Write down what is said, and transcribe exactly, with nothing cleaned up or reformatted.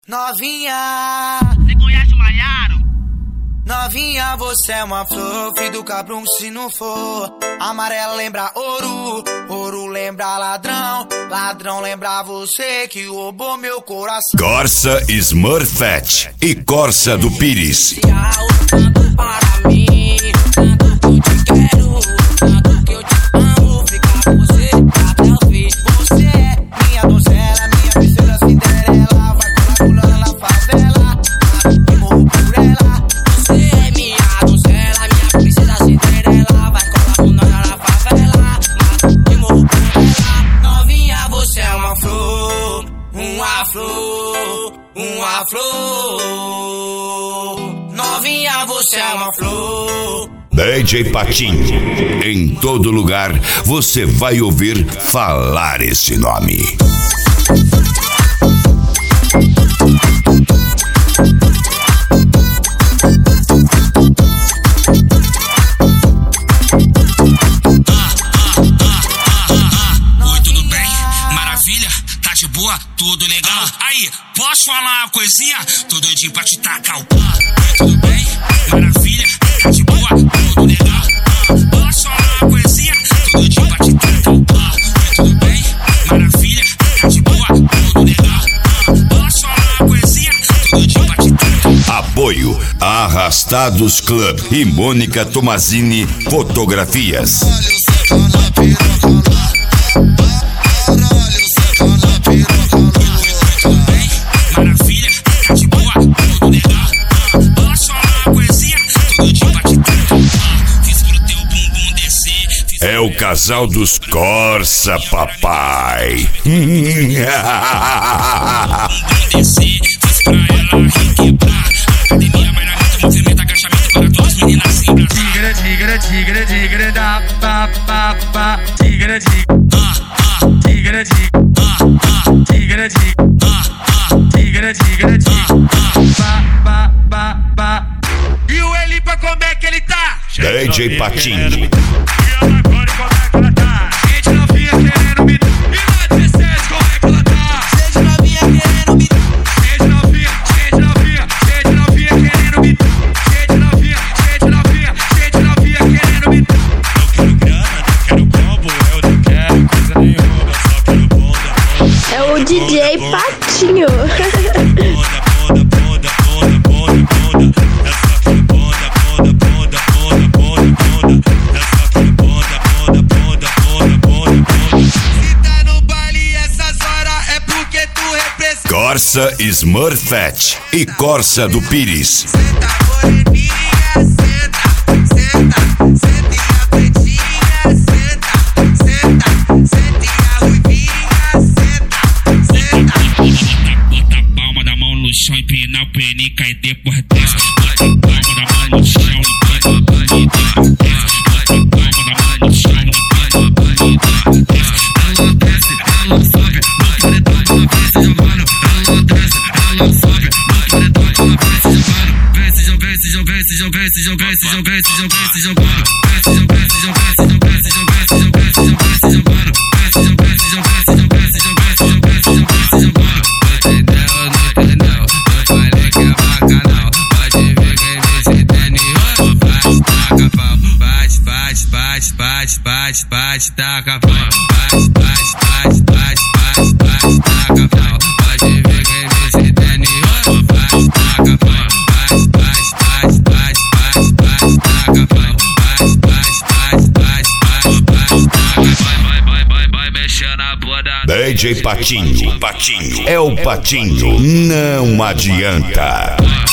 Novinha, você conhece o Maiaro? novinha, você é uma flor, filho do cabrão se não for. Amarelo lembra ouro, ouro lembra ladrão, ladrão lembra você que roubou meu coração. Corsa Smurfette e Corsa do Pires. Tanto para mim, tanto que eu te quero, tanto que eu te amo, ficar com você até o fim. Você é minha donzela, minha princesa Cinderela, vai colar na favela, e morro por ela. Você é minha donzela, minha princesa Cinderela, vai colar na favela, e morro por ela. Novinha, você é uma flor, uma flor, uma flor. Novinha, você é uma flor. D J Patinho. Em todo lugar você vai ouvir falar esse nome. Oi, tudo bem? Maravilha? Tá de boa? Tudo legal? Aí, posso falar uma coisinha? Tô doidinho pra te tacar o pau. Oi, tudo bem? Maravilha? Tá de boa? Tudo legal? Posso falar uma coisinha? Tô doidinho pra te tacar o pau. Oi, tudo bem? Maravilha? Tá de boa? Tudo legal? Posso falar uma coisinha? Tô doidinho pra te tacar o pau. Apoio Arrastados Club e Mônica Tomazini Fotografias. Maravilha, tá de boa, tudo legal. Posso falar uma coisinha? Todo dia pra te tacar. Fiz pro teu bumbum descer. É o casal dos Corsa, papai. Bumbum descer. Fiz pra ela requebrar. Academia, malhamento, movimento, agachamento para todas as meninas assim pra Tigre, tigre, tigre, tigre, da, pa, pa, pa. Tigre, tigre, ah, ah, tigre, tigre, ah, ah, tigre, tigre, ah, ah, tigre, tigre, tigre, pa, pa, pa, pa. E o Elipa, como é que ele tá? D J Patinho. E a Marconi, como é que ela tá? Gente novinha querendo me dar. E na dezessete, como é que ela tá? Gente novinha querendo me dar. Gente novinha, gente novinha, gente novinha querendo me dar. Gente novinha, gente novinha, gente novinha querendo me dar. Não quero grana, não quero combo, eu não quero coisa nenhuma, só quero bunda, bunda. É o D J Patinho. Bunda, bunda, bunda, bunda, bunda, bunda. É só quero bunda, bunda, bunda, bunda, bunda, bunda. É só quero bunda, bunda, bunda, bunda, bunda, bunda. Se tá no baile essas horas é porque tu representa. Corsa Smurfette e Corsa do Pires. Senta, moreninha, senta, senta, senta e a pretinha, senta, senta, senta e a ruivinha, senta, senta. bota a palma da mão no chão, empina o penica e depois desce. Bota a palma da mão no chão, empina o penica e depois desce. Bota a palma da mão no chão, empina o penica e depois desce. Ela desce, ela sobe, no paredão ela vem se jogando. Ela desce, ela sobe, no paredão ela vem se jogando. Vem se jogando, se jogando, se jogando, se jogando, se jogando, se jogando, se jogando. Vem se jogando, se jogando, se jogando, se jogando, se jogando, se jogando, se jogando. Vem se jogando, se jogando, se jogando, se jogando, se jogando, se jogando, se jogando. Entendeu, não entendeu? Eu falei que é bacanal. Pode ver quem me entende. Bate, taca pau. Bate, bate, bate, bate, bate, bate, taca pau. Bate, bate, bate, bate, bate, bate, taca pau. Pode ver quem me entende. Bate, taca pau. Bate, bate, bate, bate, bate, bate, taca pau. Bate, bate, bate, bate, bate, bate, taca pau. Vai, vai, vai, vai, mexendo a bunda. D J Patinho. Patinho. É o Patinho. Não adianta.